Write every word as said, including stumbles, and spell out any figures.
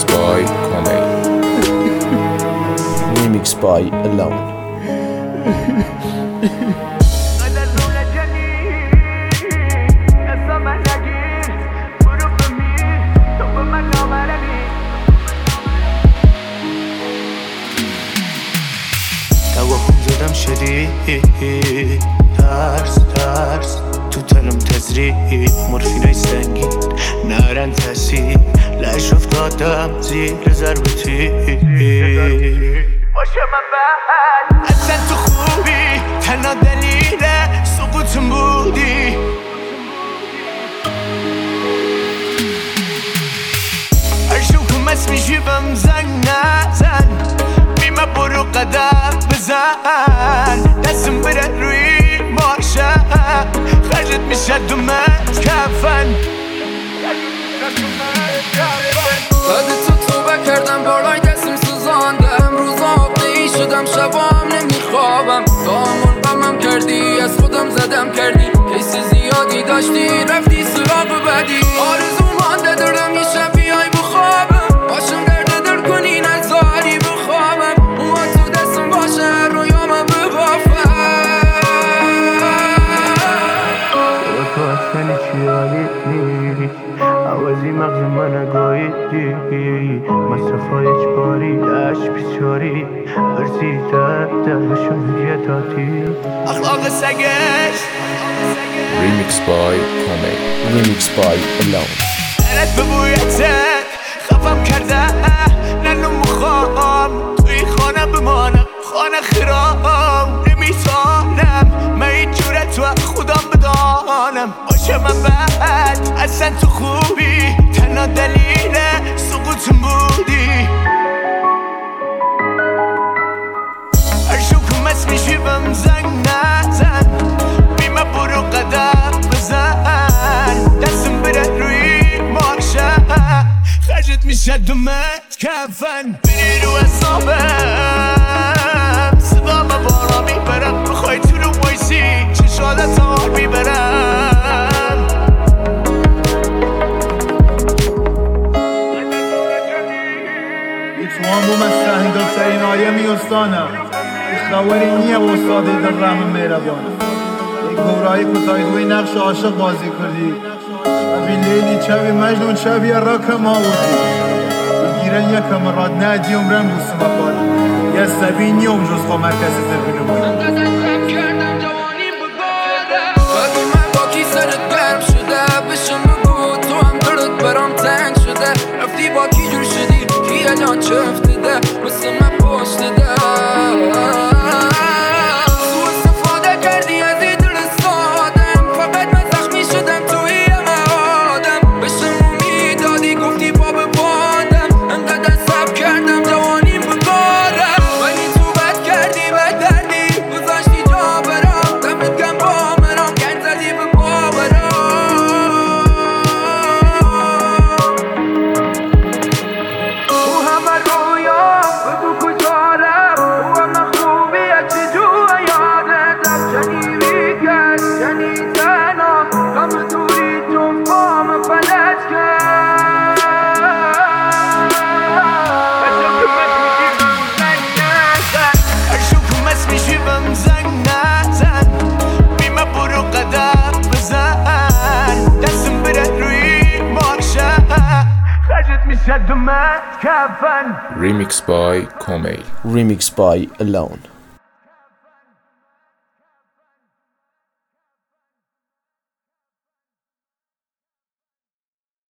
by Comey. Remix by Alone. توهم زدم شدید ترس ترس تو تنم تزریق مورفینای سنگین نرن تاثیر لش افتادم زیر ضرب تیر باشه من بعد اصلا تو خوبی تنها دلیل سقوطم بودی هر شوکم اسمی جیبم زنگ نزن بیمه برو قدم بزن دستم بره روی ماشه خرجت میشه دومت کفن بعد تو توبه کردم بالای دستم سوزاندم روزا عقده‌ای شدم شبام نمیخوابم دامون غمم کردی از خودم زدم کردی کیس زیادی داشتی رفتی سراغ بدی آرزو مانده دارم یه شب بیای بخوابم باشم درد دل کنی نزاری بخوابم اومد تو دستم باشه رویامم ببافم تو اصلا چی حالیدی عوضی مغز من گاییدی مصرفای اجباری دشت بیچاری برسی دردشون یه تاتی اخلاق سگش Remix by Comey. Remix by Alone. درت به بویتت خفم کرده ننو مخوام توی خانه بمانم خانه خرام نمیتانم من این جورت و خودم بدانم باشه من بعد اصلا تو خوبی تنها دلیل سقوطم بودی هر شوکم اسمی جیبم زنگ نزن بیمه برو قدم بزن دستم بره روی ماشه خرجت میشه دومت کفن بری رو حسابم صدام بارا میبرم بخوای تو رو بایسی چشادت آر میبرم ایتوان بوم از سهنداب سرین آیه میستانم خبری نیه و استاده در رحم مهربانم یک گورایی کتای دوی نقش عاشق بازی کردی شبی لیلی چبی مجنون چبی راکم آوردی بگیرن یکم راد ندی عمرم بوسم اکار یه سبی نیوم جز خواه مرکز زربینو باید قدم کردم جوانیم بگادم بعد من با کی سرت گرم شده بشم بگو تو هم دلت برام تنگ شده رفتی با کی جور شدی کی الان چه افتده مثل من پشت ده سو استفاده کردی از این دل سادم فقط من زخمی شدم توی همه آدم بشم امید دادی گفتی پا به پادم انقدر سب کردم جوانیم بگادم ولی تو بد کردی بد کردی گذاشتی جا برام دمت گم با منام گن زدی به باورام تو همه رویام بگو کجارم تو همه خوبیت چجور یادتم شنیدی کس شنیدنا غم توری تو پام فلج کرد هر شوکم اسمی جیبم زنگ نزن بیمه برو قدم بزن دستم بره روی ماشه خرجت میشه دومت کفن Remix by Comey. Remix by Alone.